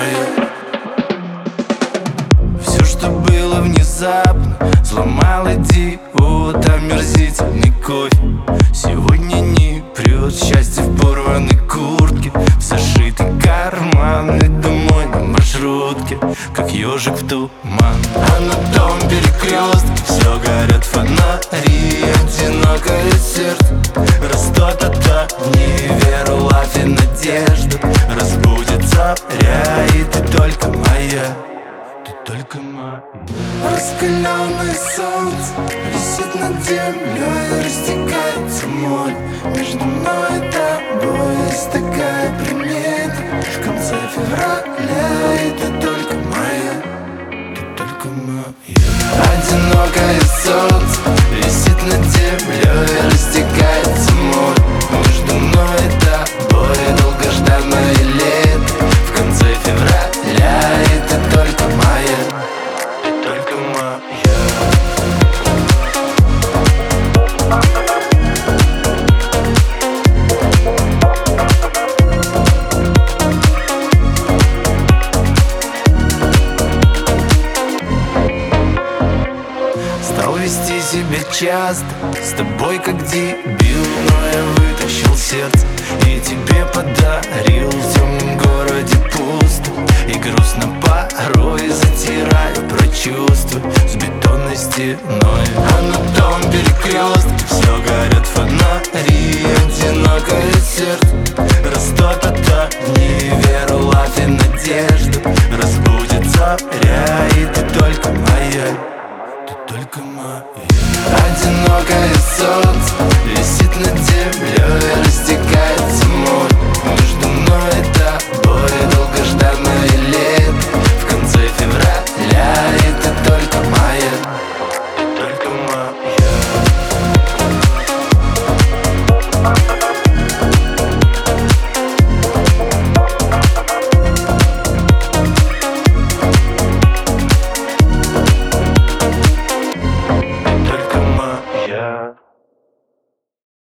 моя. Все, что было внезапно, сломал идиот, омерзительный кофе. Сегодня не прет счастье в порванной куртке, в зашитый карман и домой на маршрутке, как ежик в туман. А на том перекрестке все горят фонари, одинокое сердце растет от огней, веру, лав и надежду разбудит заря, и ты только моя. Только моя. Раскаленное солнце висит над землей, растекается море между мной и тобой. Есть такая примета в конце февраля, и ты только моя, ты только моя. Одинокое солнце висит над землей, растекается море между мной и тобой. Долгожданное лето в конце февраля, и ты только моя, ты только моя. Стал вести себя часто с тобой как дебил, но я вытащил сердце и тебе подарил. В темном городе пусто и грустно порой, затираю про чувства с бетонной стеной. А на том перекрестке все горят фонари, одинокое сердце растет от огней, веру, лав и надежду